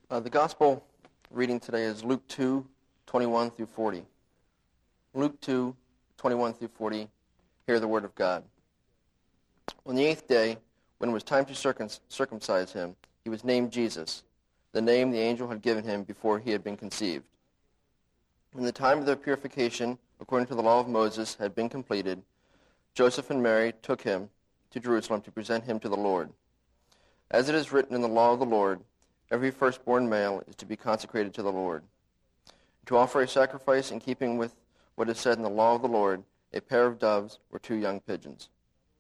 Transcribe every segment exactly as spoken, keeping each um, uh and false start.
Uh, the gospel reading today is Luke two, twenty-one through forty. Luke two, twenty-one through forty, hear the word of God. On the eighth day, when it was time to circum- circumcise him, he was named Jesus, the name the angel had given him before he had been conceived. When the time of their purification, according to the law of Moses, had been completed, Joseph and Mary took him to Jerusalem to present him to the Lord. As it is written in the law of the Lord, every firstborn male is to be consecrated to the Lord. To offer a sacrifice in keeping with what is said in the law of the Lord, a pair of doves or two young pigeons.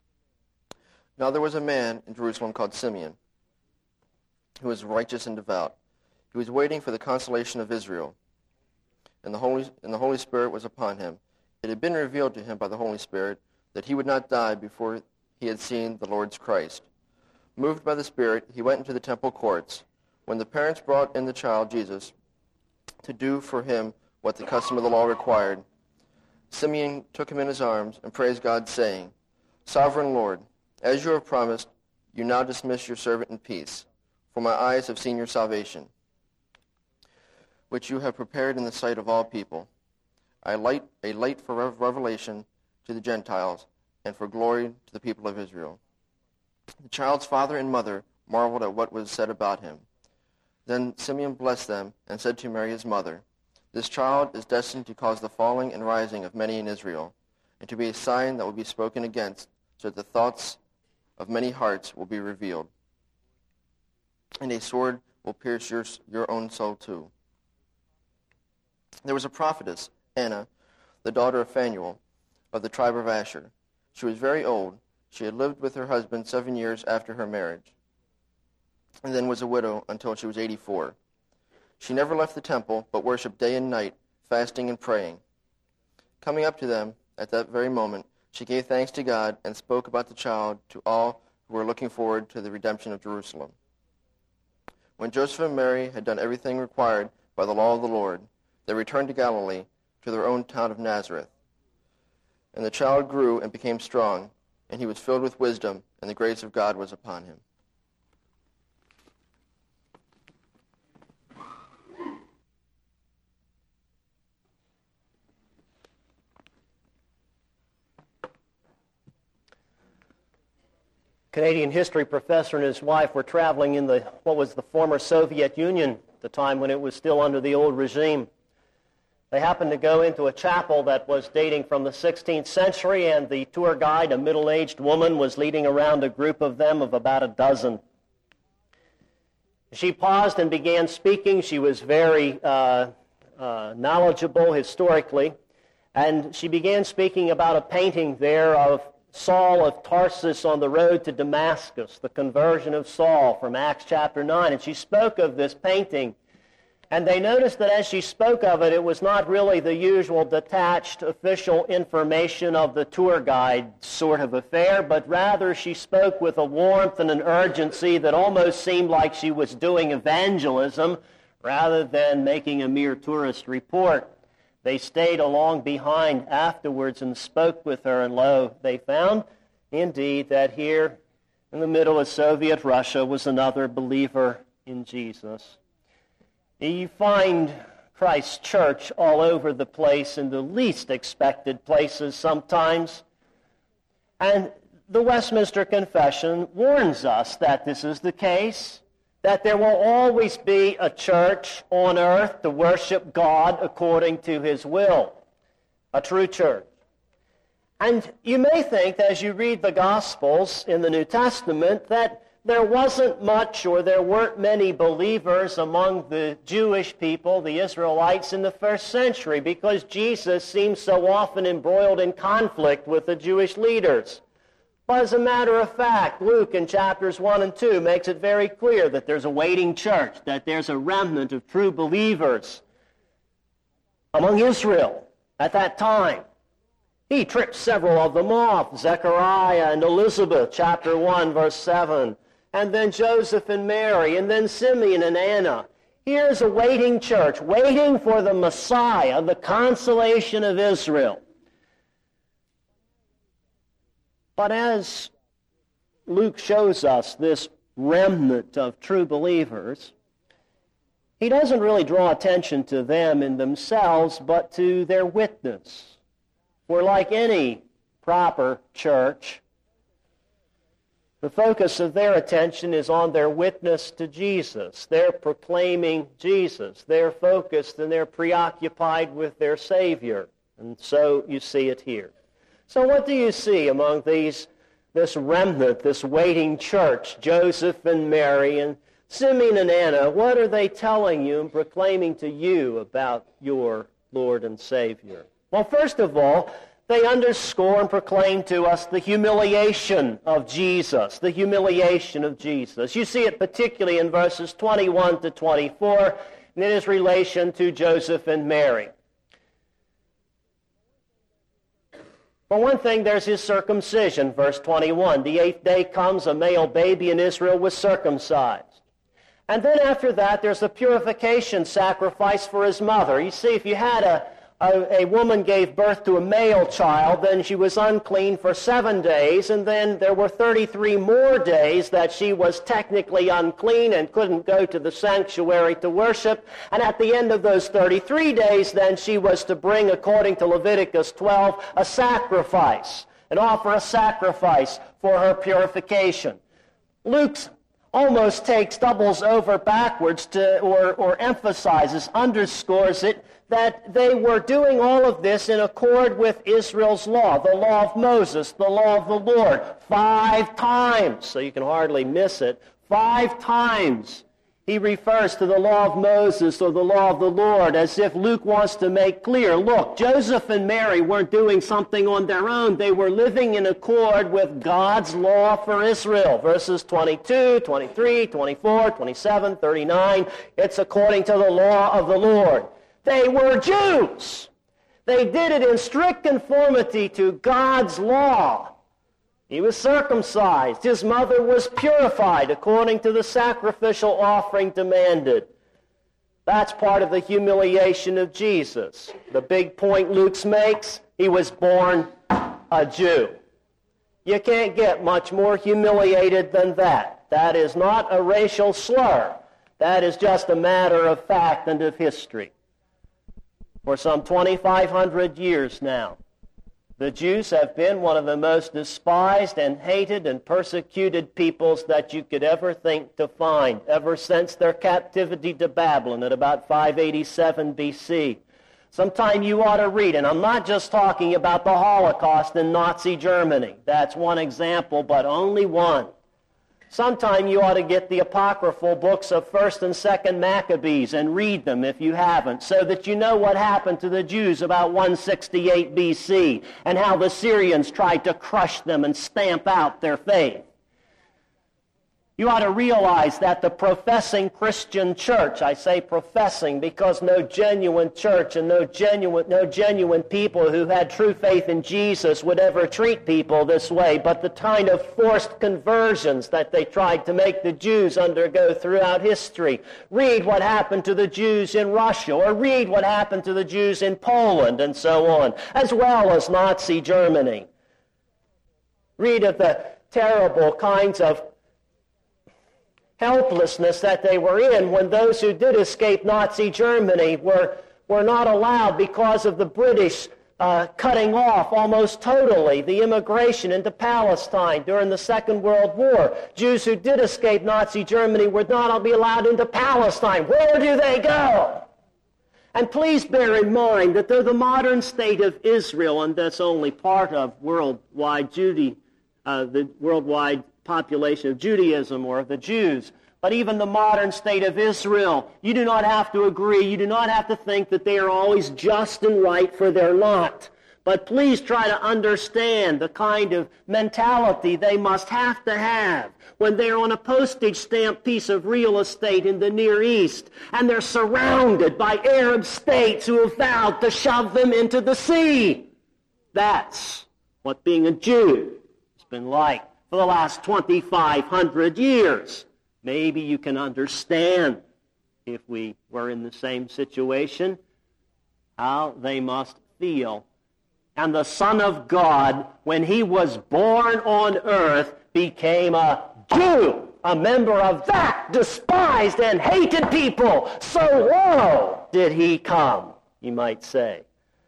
Now there was a man in Jerusalem called Simeon, who was righteous and devout. He was waiting for the consolation of Israel, and the Holy, and the Holy Spirit was upon him. It had been revealed to him by the Holy Spirit that he would not die before he had seen the Lord's Christ. Moved by the Spirit, he went into the temple courts. When the parents brought in the child Jesus to do for him what the custom of the law required, Simeon took him in his arms and praised God, saying, Sovereign Lord, as you have promised, you now dismiss your servant in peace, for my eyes have seen your salvation, which you have prepared in the sight of all people, a light, a light for revelation to the Gentiles and for glory to the people of Israel. The child's father and mother marveled at what was said about him. Then Simeon blessed them and said to Mary his mother, This child is destined to cause the falling and rising of many in Israel, and to be a sign that will be spoken against, so that the thoughts of many hearts will be revealed. And a sword will pierce your, your own soul too. There was a prophetess, Anna, the daughter of Phanuel, of the tribe of Asher. She was very old. She had lived with her husband seven years after her marriage, and then was a widow until she was eighty-four. She never left the temple, but worshipped day and night, fasting and praying. Coming up to them at that very moment, she gave thanks to God and spoke about the child to all who were looking forward to the redemption of Jerusalem. When Joseph and Mary had done everything required by the law of the Lord, they returned to Galilee, to their own town of Nazareth. And the child grew and became strong, and he was filled with wisdom, and the grace of God was upon him. Canadian history professor and his wife were traveling in the what was the former Soviet Union at the time when it was still under the old regime. They happened to go into a chapel that was dating from the sixteenth century, and the tour guide, a middle-aged woman, was leading around a group of them of about a dozen. She paused and began speaking. She was very uh, uh, knowledgeable historically, and she began speaking about a painting there of Saul of Tarsus on the road to Damascus, the conversion of Saul from Acts chapter nine. And she spoke of this painting, and they noticed that as she spoke of it, it was not really the usual detached official information of the tour guide sort of affair, but rather she spoke with a warmth and an urgency that almost seemed like she was doing evangelism rather than making a mere tourist report. They stayed along behind afterwards and spoke with her, and lo, they found, indeed, that here in the middle of Soviet Russia was another believer in Jesus. You find Christ's church all over the place in the least expected places sometimes, and the Westminster Confession warns us that this is the case, that there will always be a church on earth to worship God according to His will, a true church. And you may think, as you read the Gospels in the New Testament, that there wasn't much or there weren't many believers among the Jewish people, the Israelites, in the first century, because Jesus seems so often embroiled in conflict with the Jewish leaders. But as a matter of fact, Luke in chapters one and two makes it very clear that there's a waiting church, that there's a remnant of true believers among Israel at that time. He tripped several of them off, Zechariah and Elizabeth, chapter one, verse seven, and then Joseph and Mary, and then Simeon and Anna. Here's a waiting church, waiting for the Messiah, the consolation of Israel. But as Luke shows us this remnant of true believers, he doesn't really draw attention to them in themselves, but to their witness. For like any proper church, the focus of their attention is on their witness to Jesus. They're proclaiming Jesus. They're focused and they're preoccupied with their Savior. And so you see it here. So what do you see among these, this remnant, this waiting church, Joseph and Mary and Simeon and Anna? What are they telling you and proclaiming to you about your Lord and Savior? Well, first of all, they underscore and proclaim to us the humiliation of Jesus, the humiliation of Jesus. You see it particularly in verses twenty-one to twenty-four, and in his relation to Joseph and Mary. For one thing, there's his circumcision, verse twenty-one. The eighth day comes, a male baby in Israel was circumcised. And then after that, there's the purification sacrifice for his mother. You see, if you had a A, a woman gave birth to a male child, then she was unclean for seven days, and then there were thirty-three more days that she was technically unclean and couldn't go to the sanctuary to worship. And at the end of those thirty-three days, then she was to bring, according to Leviticus twelve, a sacrifice, and offer a sacrifice for her purification. Luke's almost takes, doubles over backwards to, or, or emphasizes, underscores it, that they were doing all of this in accord with Israel's law, the law of Moses, the law of the Lord, five times, so you can hardly miss it. Five times he refers to the law of Moses or the law of the Lord, as if Luke wants to make clear, look, Joseph and Mary weren't doing something on their own. They were living in accord with God's law for Israel. Verses twenty-two, twenty-three, twenty-four, twenty-seven, thirty-nine, it's according to the law of the Lord. They were Jews. They did it in strict conformity to God's law. He was circumcised. His mother was purified according to the sacrificial offering demanded. That's part of the humiliation of Jesus. The big point Luke makes, he was born a Jew. You can't get much more humiliated than that. That is not a racial slur. That is just a matter of fact and of history. For some twenty-five hundred years now, the Jews have been one of the most despised and hated and persecuted peoples that you could ever think to find, ever since their captivity to Babylon at about five eighty-seven B C. Sometime you ought to read, and I'm not just talking about the Holocaust in Nazi Germany. That's one example, but only one. Sometime you ought to get the apocryphal books of First and Second Maccabees and read them if you haven't, so that you know what happened to the Jews about one sixty-eight B C and how the Syrians tried to crush them and stamp out their faith. You ought to realize that the professing Christian church, I say professing because no genuine church and no genuine, no genuine people who had true faith in Jesus would ever treat people this way, but the kind of forced conversions that they tried to make the Jews undergo throughout history. Read what happened to the Jews in Russia, or read what happened to the Jews in Poland and so on, as well as Nazi Germany. Read of the terrible kinds of helplessness that they were in when those who did escape Nazi Germany were, were not allowed because of the British uh, cutting off almost totally the immigration into Palestine during the Second World War. Jews who did escape Nazi Germany were not be allowed into Palestine. Where do they go? And please bear in mind that though the modern state of Israel, and that's only part of worldwide Judy, uh, the worldwide population of Judaism or of the Jews, but even the modern state of Israel, you do not have to agree, you do not have to think that they are always just and right, for they're not. But please try to understand the kind of mentality they must have to have when they're on a postage stamp piece of real estate in the Near East and they're surrounded by Arab states who have vowed to shove them into the sea. That's what being a Jew has been like for the last twenty-five hundred years. Maybe you can understand, if we were in the same situation, how they must feel. And the Son of God, when he was born on earth, became a Jew. a member of that despised and hated people. So low did he come, you might say.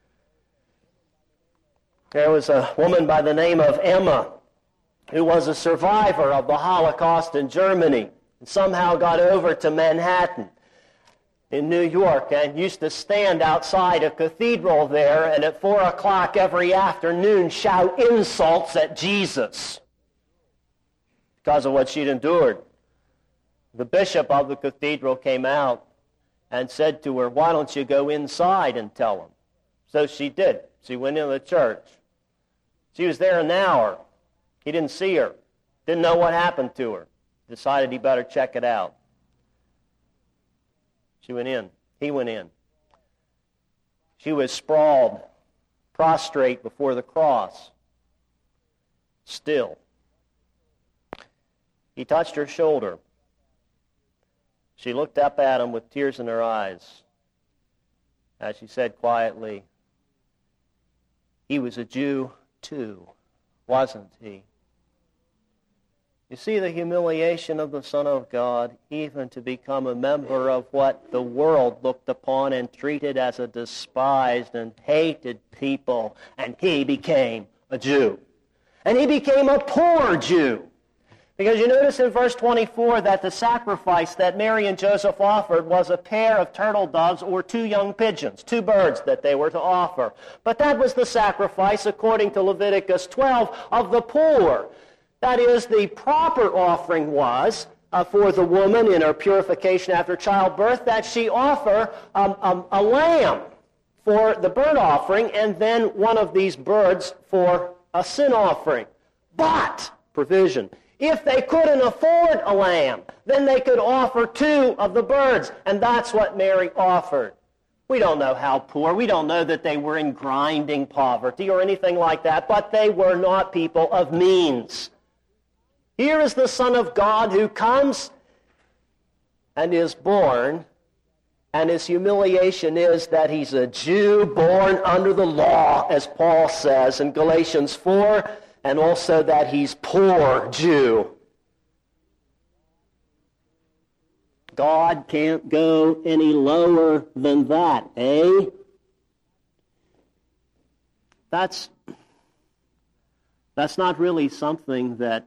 There was a woman by the name of Emma who was a survivor of the Holocaust in Germany and somehow got over to Manhattan in New York and used to stand outside a cathedral there and at four o'clock every afternoon shout insults at Jesus because of what she'd endured. The bishop of the cathedral came out and said to her, "Why don't you go inside and tell him?" So she did. She went into the church. She was there an hour. He didn't see her. Didn't know what happened to her. Decided he better check it out. She went in. He went in. She was sprawled, prostrate before the cross. Still. He touched her shoulder. She looked up at him with tears in her eyes as she said quietly, "He was a Jew too, wasn't he?" You see the humiliation of the Son of God, even to become a member of what the world looked upon and treated as a despised and hated people, and he became a Jew. And he became a poor Jew. Because you notice in verse twenty-four that the sacrifice that Mary and Joseph offered was a pair of turtle doves or two young pigeons, two birds that they were to offer. But that was the sacrifice, according to Leviticus twelve, of the poor. That is, the proper offering was uh, for the woman in her purification after childbirth that she offer um, um, a lamb for the burnt offering and then one of these birds for a sin offering. But, provision, if they couldn't afford a lamb, then they could offer two of the birds, and that's what Mary offered. We don't know how poor. We don't know that they were in grinding poverty or anything like that, but they were not people of means. Here is the Son of God who comes and is born, and his humiliation is that he's a Jew born under the law, as Paul says in Galatians four, and also that he's poor Jew. God can't go any lower than that, eh? That's, that's not really something that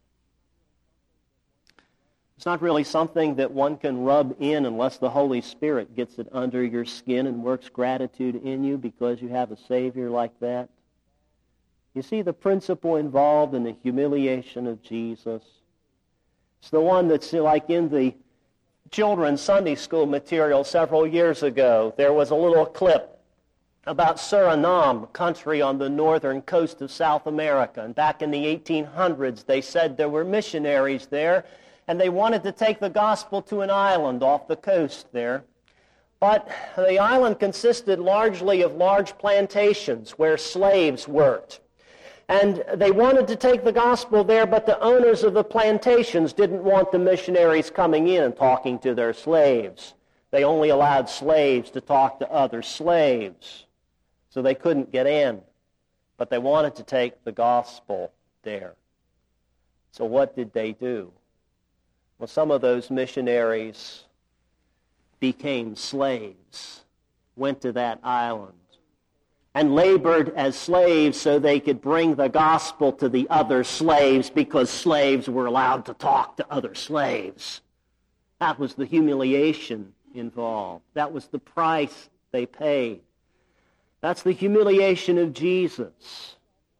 It's not really something that one can rub in unless the Holy Spirit gets it under your skin and works gratitude in you because you have a Savior like that. You see the principle involved in the humiliation of Jesus. It's the one that's like in the children's Sunday school material several years ago. There was a little clip about Suriname, country on the northern coast of South America. And back in the eighteen hundreds, they said there were missionaries there, and they wanted to take the gospel to an island off the coast there. But the island consisted largely of large plantations where slaves worked. And they wanted to take the gospel there, but the owners of the plantations didn't want the missionaries coming in and talking to their slaves. They only allowed slaves to talk to other slaves, so they couldn't get in. But they wanted to take the gospel there. So what did they do? Well, some of those missionaries became slaves, went to that island, and labored as slaves so they could bring the gospel to the other slaves because slaves were allowed to talk to other slaves. That was the humiliation involved. That was the price they paid. That's the humiliation of Jesus.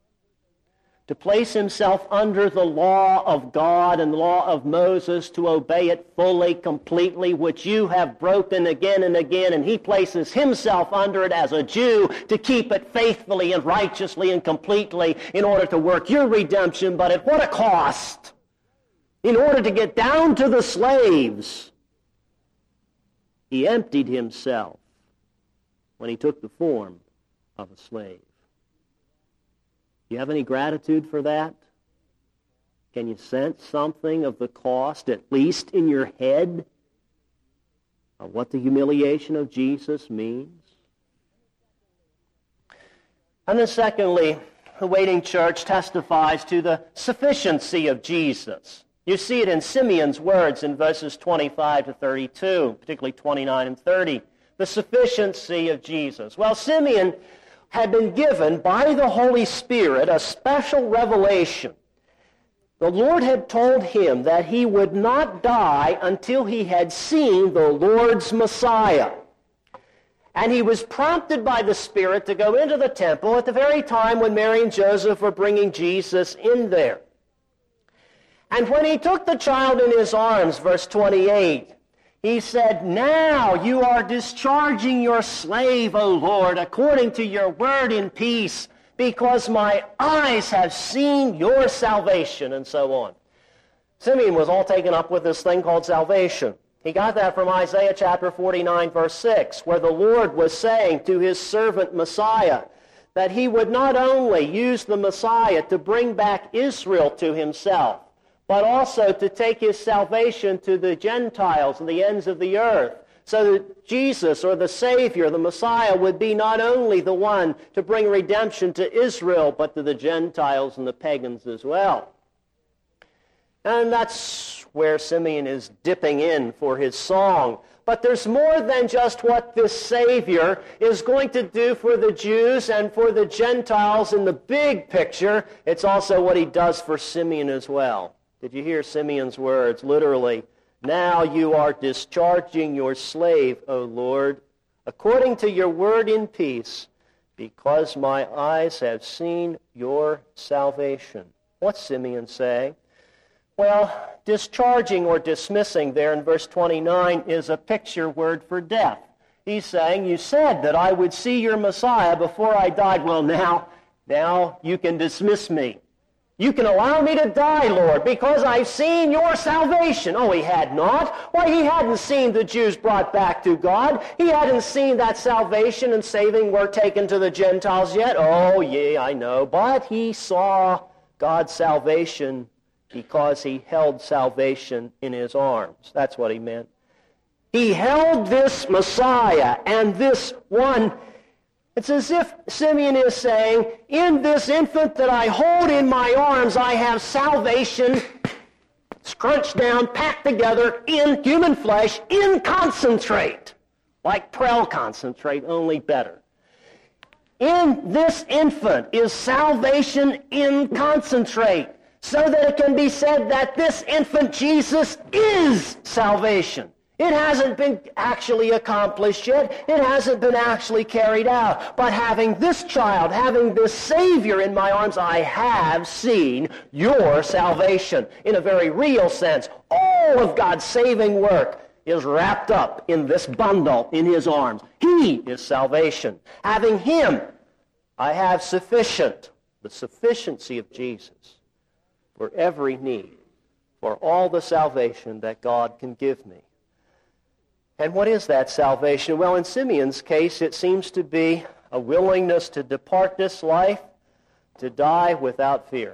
To place himself under the law of God and the law of Moses, to obey it fully, completely, which you have broken again and again, and he places himself under it as a Jew to keep it faithfully and righteously and completely in order to work your redemption, but at what a cost? In order to get down to the slaves, he emptied himself when he took the form of a slave. Do you have any gratitude for that? Can you sense something of the cost, at least in your head, of what the humiliation of Jesus means? And then secondly, the waiting church testifies to the sufficiency of Jesus. You see it in Simeon's words in verses twenty-five to thirty-two, particularly twenty-nine and thirty. The sufficiency of Jesus. Well, Simeon had been given by the Holy Spirit a special revelation. The Lord had told him that he would not die until he had seen the Lord's Messiah. And he was prompted by the Spirit to go into the temple at the very time when Mary and Joseph were bringing Jesus in there. And when he took the child in his arms, verse twenty-eight, he said, "Now you are discharging your slave, O Lord, according to your word in peace, because my eyes have seen your salvation," and so on. Simeon was all taken up with this thing called salvation. He got that from Isaiah chapter forty-nine, verse six, where the Lord was saying to his servant Messiah that he would not only use the Messiah to bring back Israel to himself, but also to take his salvation to the Gentiles and the ends of the earth, so that Jesus, or the Savior, the Messiah, would be not only the one to bring redemption to Israel, but to the Gentiles and the pagans as well. And that's where Simeon is dipping in for his song. But there's more than just what this Savior is going to do for the Jews and for the Gentiles in the big picture. It's also what he does for Simeon as well. Did you hear Simeon's words? Literally, "Now you are discharging your slave, O Lord, according to your word in peace, because my eyes have seen your salvation." What's Simeon saying? Well, discharging or dismissing there in verse twenty-nine is a picture word for death. He's saying, you said that I would see your Messiah before I died. Well, now, now you can dismiss me. You can allow me to die, Lord, because I've seen your salvation. Oh, he had not. Why, he hadn't seen the Jews brought back to God. He hadn't seen that salvation and saving were taken to the Gentiles yet. Oh, yeah, I know. But he saw God's salvation because he held salvation in his arms. That's what he meant. He held this Messiah and this one. It's as if Simeon is saying, in this infant that I hold in my arms, I have salvation scrunched down, packed together in human flesh, in concentrate, like Prel concentrate, only better. In this infant is salvation in concentrate, so that it can be said that this infant Jesus is salvation. It hasn't been actually accomplished yet. It hasn't been actually carried out. But having this child, having this Savior in my arms, I have seen your salvation. In a very real sense, all of God's saving work is wrapped up in this bundle in his arms. He is salvation. Having him, I have sufficient, the sufficiency of Jesus for every need, for all the salvation that God can give me. And what is that salvation? Well, in Simeon's case, it seems to be a willingness to depart this life, to die without fear.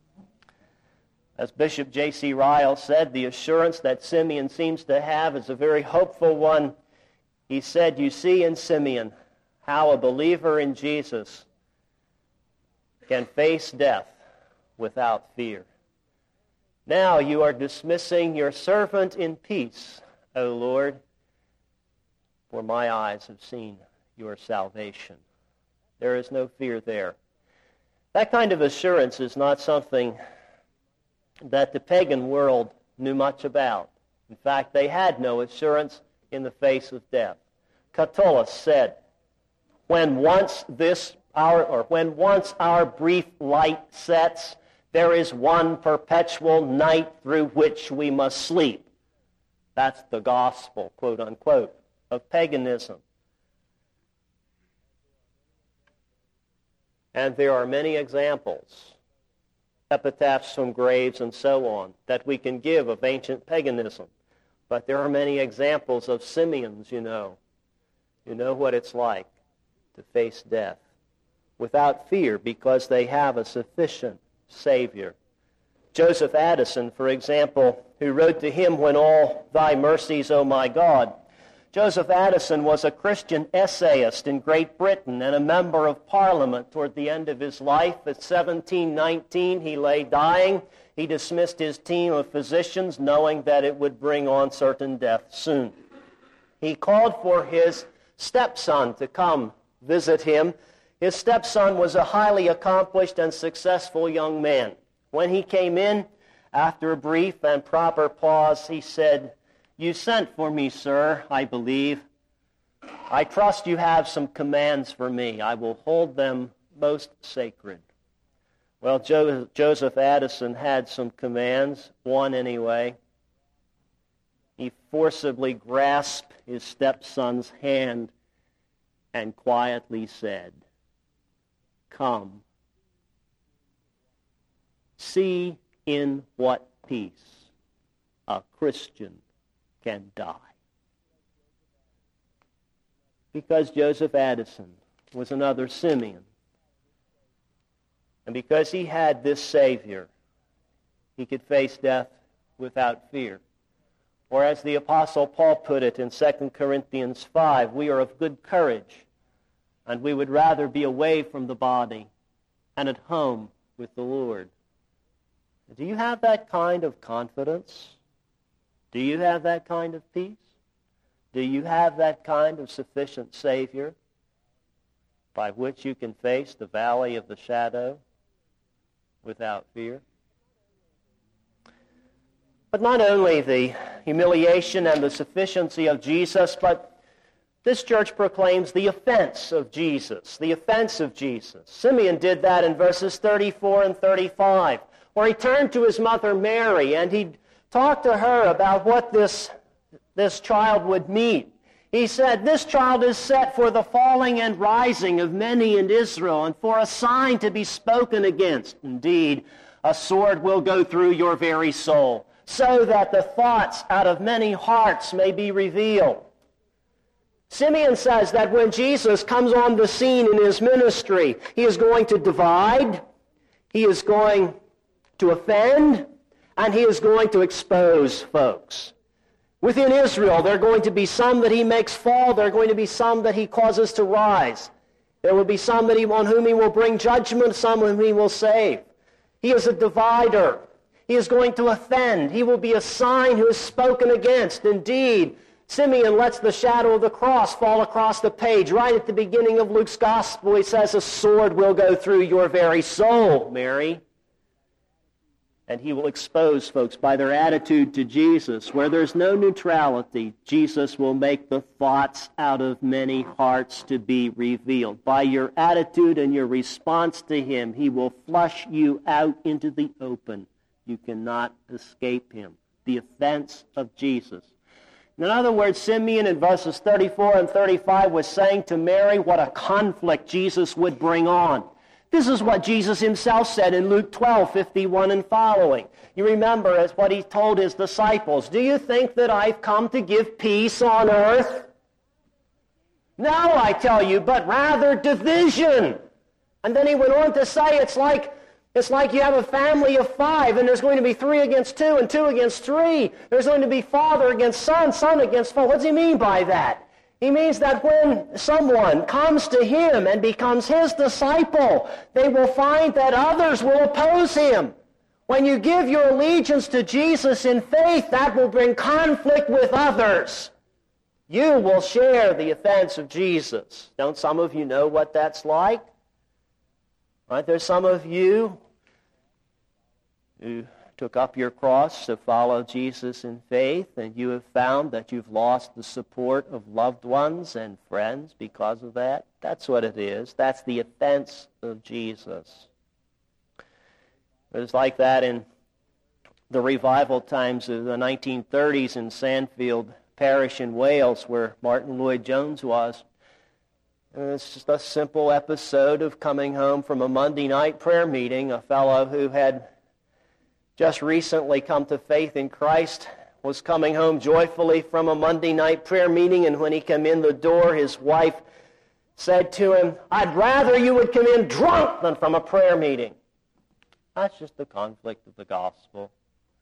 As Bishop J C Ryle said, the assurance that Simeon seems to have is a very hopeful one. He said, you see in Simeon how a believer in Jesus can face death without fear. Now you are dismissing your servant in peace, O Lord, for my eyes have seen your salvation. There is no fear there. That kind of assurance is not something that the pagan world knew much about. In fact, they had no assurance in the face of death. Catullus said, when once this our or when once our brief light sets, there is one perpetual night through which we must sleep. That's the gospel, quote unquote, of paganism. And there are many examples, epitaphs from graves and so on, that we can give of ancient paganism. But there are many examples of Simeons, you know. You know what it's like to face death without fear because they have a sufficient Savior. Joseph Addison, for example, who wrote to him, When All Thy Mercies, O My God. Joseph Addison was a Christian essayist in Great Britain and a member of Parliament toward the end of his life. At seventeen nineteen, he lay dying. He dismissed his team of physicians, knowing that it would bring on certain death soon. He called for his stepson to come visit him. His stepson was a highly accomplished and successful young man. When he came in, after a brief and proper pause, he said, "You sent for me, sir, I believe. I trust you have some commands for me. I will hold them most sacred." Well, jo- Joseph Addison had some commands, one anyway. He forcibly grasped his stepson's hand and quietly said, "Come. See in what peace a Christian can die." Because Joseph Addison was another Simeon, and because he had this Savior, he could face death without fear. Or as the Apostle Paul put it in Second Corinthians five, we are of good courage, and we would rather be away from the body and at home with the Lord. Do you have that kind of confidence? Do you have that kind of peace? Do you have that kind of sufficient Savior by which you can face the valley of the shadow without fear? But not only the humiliation and the sufficiency of Jesus, but this church proclaims the offense of Jesus, the offense of Jesus. Simeon did that in verses thirty-four and thirty-five, where he turned to his mother Mary and he talked to her about what this, this child would mean. He said, "This child is set for the falling and rising of many in Israel, and for a sign to be spoken against. Indeed, a sword will go through your very soul, so that the thoughts out of many hearts may be revealed." Simeon says that when Jesus comes on the scene in his ministry, he is going to divide, he is going to offend, and he is going to expose folks. Within Israel, there are going to be some that he makes fall, there are going to be some that he causes to rise. There will be some that he, on whom he will bring judgment, some whom he will save. He is a divider. He is going to offend. He will be a sign who is spoken against. Indeed, Simeon lets the shadow of the cross fall across the page. Right at the beginning of Luke's gospel, he says, "A sword will go through your very soul, Mary." And he will expose folks by their attitude to Jesus. Where there's no neutrality, Jesus will make the thoughts out of many hearts to be revealed. By your attitude and your response to him, he will flush you out into the open. You cannot escape him. The offense of Jesus. In other words, Simeon in verses thirty-four and thirty-five was saying to Mary what a conflict Jesus would bring on. This is what Jesus himself said in Luke twelve, fifty-one and following. You remember as what he told his disciples, "Do you think that I've come to give peace on earth? No, I tell you, but rather division." And then he went on to say it's like It's like you have a family of five, and there's going to be three against two, and two against three. There's going to be father against son, son against father. What does he mean by that? He means that when someone comes to him and becomes his disciple, they will find that others will oppose him. When you give your allegiance to Jesus in faith, that will bring conflict with others. You will share the offense of Jesus. Don't some of you know what that's like? Right, there's some of you who took up your cross to follow Jesus in faith, and you have found that you've lost the support of loved ones and friends because of that. That's what it is. That's the offense of Jesus. It was like that in the revival times of the nineteen thirties in Sandfield Parish in Wales, where Martin Lloyd-Jones was. And it's just a simple episode of coming home from a Monday night prayer meeting. A fellow who had just recently come to faith in Christ was coming home joyfully from a Monday night prayer meeting, and when he came in the door, his wife said to him, "I'd rather you would come in drunk than from a prayer meeting." That's just the conflict of the gospel.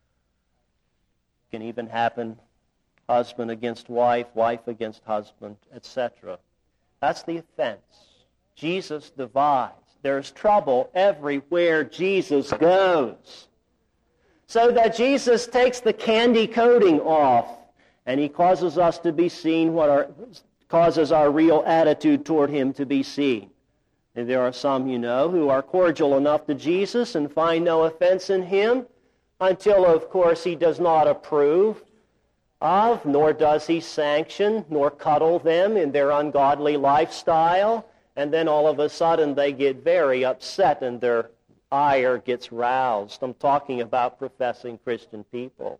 It can even happen husband against wife, wife against husband, et cetera. That's the offense. Jesus divides. There's trouble everywhere Jesus goes. so that Jesus takes the candy coating off, and he causes us to be seen, what our, causes our real attitude toward him to be seen. And there are some, you know, who are cordial enough to Jesus and find no offense in him, until, of course, he does not approve of, nor does he sanction, nor cuddle them in their ungodly lifestyle. And then all of a sudden they get very upset and their ire gets roused. I'm talking about professing Christian people.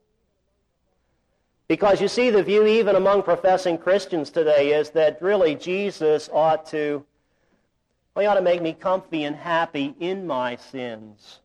Because you see, the view even among professing Christians today is that really Jesus ought to, well, he ought to make me comfy and happy in my sins,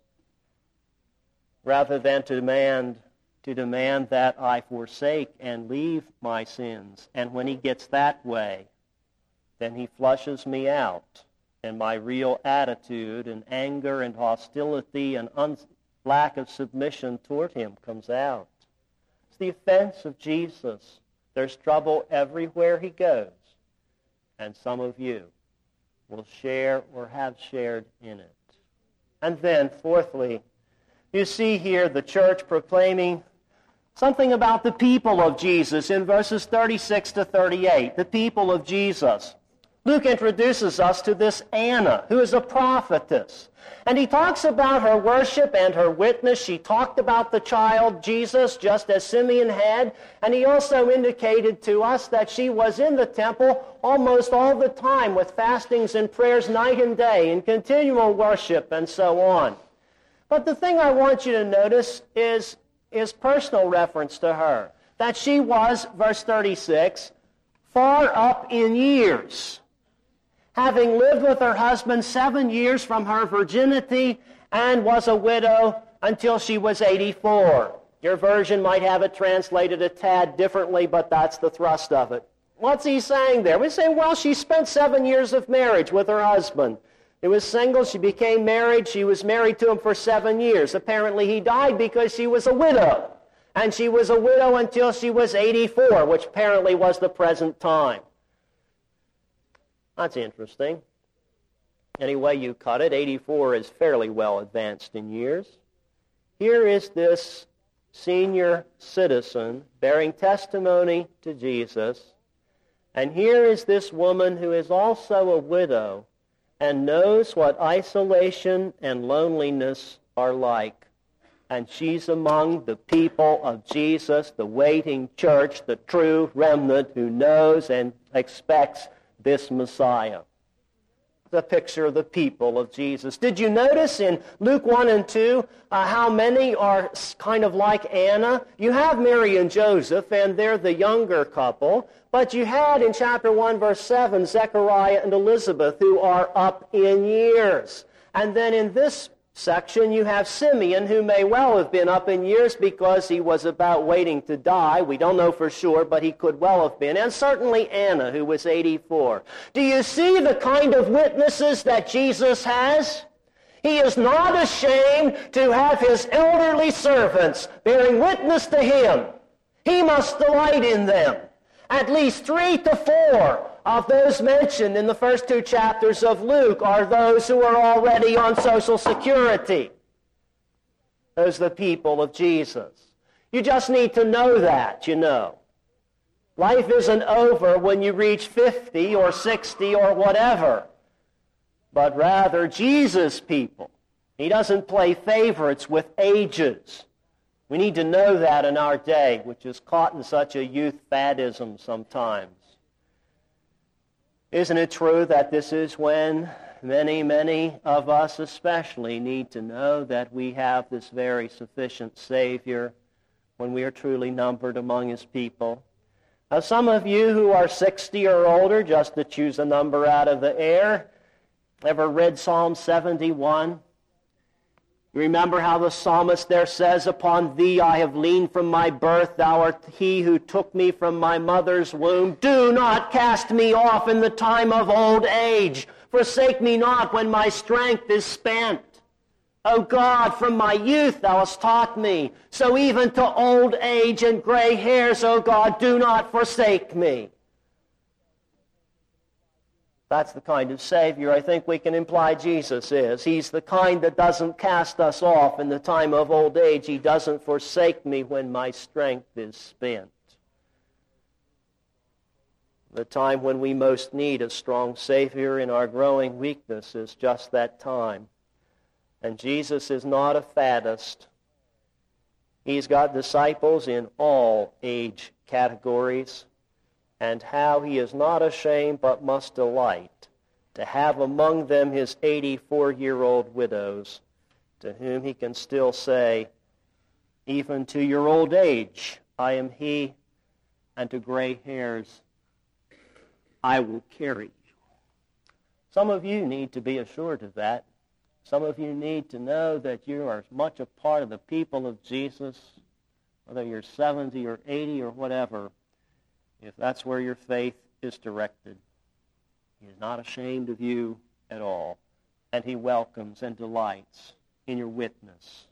rather than to demand to demand that I forsake and leave my sins. And when he gets that way, then he flushes me out, and my real attitude and anger and hostility and un- lack of submission toward him comes out. It's the offense of Jesus. There's trouble everywhere he goes, and some of you will share or have shared in it. And then, fourthly, you see here the church proclaiming something about the people of Jesus in verses thirty-six to thirty-eight, the people of Jesus. Luke introduces us to this Anna, who is a prophetess. And he talks about her worship and her witness. She talked about the child Jesus, just as Simeon had. And he also indicated to us that she was in the temple almost all the time with fastings and prayers night and day and continual worship and so on. But the thing I want you to notice is, is personal reference to her. That she was, verse thirty-six, far up in years, having lived with her husband seven years from her virginity, and was a widow until she was eighty-four. Your version might have it translated a tad differently, but that's the thrust of it. What's he saying there? We say, well, she spent seven years of marriage with her husband. He was single, she became married, she was married to him for seven years. Apparently he died because she was a widow. And she was a widow until she was eighty-four, which apparently was the present time. That's interesting. Any way you cut it, eighty-four is fairly well advanced in years. Here is this senior citizen bearing testimony to Jesus. And here is this woman who is also a widow and knows what isolation and loneliness are like. And she's among the people of Jesus, the waiting church, the true remnant who knows and expects this Messiah. The picture of the people of Jesus. Did you notice in Luke one and two uh, how many are kind of like Anna? You have Mary and Joseph, and they're the younger couple. But you had in chapter one, verse seven, Zechariah and Elizabeth, who are up in years. And then in this section, you have Simeon, who may well have been up in years because he was about waiting to die. We don't know for sure, but he could well have been. And certainly Anna, who was eighty-four. Do you see the kind of witnesses that Jesus has? He is not ashamed to have his elderly servants bearing witness to him. He must delight in them. At least three to four of those mentioned in the first two chapters of Luke are those who are already on Social Security. Those are the people of Jesus. You just need to know that, you know. Life isn't over when you reach fifty or sixty or whatever, but rather Jesus' people. He doesn't play favorites with ages. We need to know that in our day, which is caught in such a youth faddism sometimes. Isn't it true that this is when many, many of us especially need to know that we have this very sufficient Savior when we are truly numbered among his people? Now, some of you who are sixty or older, just to choose a number out of the air, ever read Psalm seventy-one? You remember how the psalmist there says, "Upon thee I have leaned from my birth. Thou art he who took me from my mother's womb. Do not cast me off in the time of old age. Forsake me not when my strength is spent. O God, from my youth thou hast taught me. So even to old age and gray hairs, O God, do not forsake me." That's the kind of Savior I think we can imply Jesus is. He's the kind that doesn't cast us off in the time of old age. He doesn't forsake me when my strength is spent. The time when we most need a strong Savior in our growing weakness is just that time. And Jesus is not a faddist. He's got disciples in all age categories, and how he is not ashamed but must delight to have among them his eighty-four-year-old widows, to whom he can still say, even to your old age, I am he, and to gray hairs, I will carry you. Some of you need to be assured of that. Some of you need to know that you are as much a part of the people of Jesus, whether you're seventy or eighty or whatever, if that's where your faith is directed. He is not ashamed of you at all, and he welcomes and delights in your witness.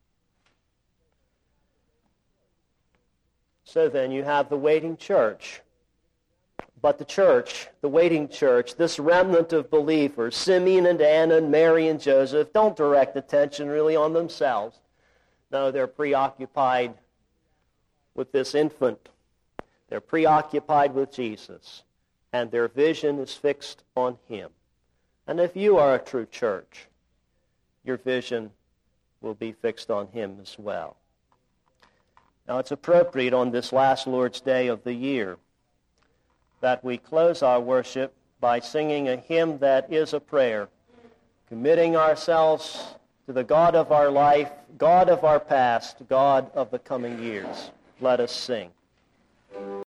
So then you have the waiting church. But the church, the waiting church, this remnant of believers, Simeon and Anna and Mary and Joseph, don't direct attention really on themselves. No, they're preoccupied with this infant. They're preoccupied with Jesus, and their vision is fixed on him. And if you are a true church, your vision will be fixed on him as well. Now, it's appropriate on this last Lord's Day of the year that we close our worship by singing a hymn that is a prayer, committing ourselves to the God of our life, God of our past, God of the coming years. Let us sing.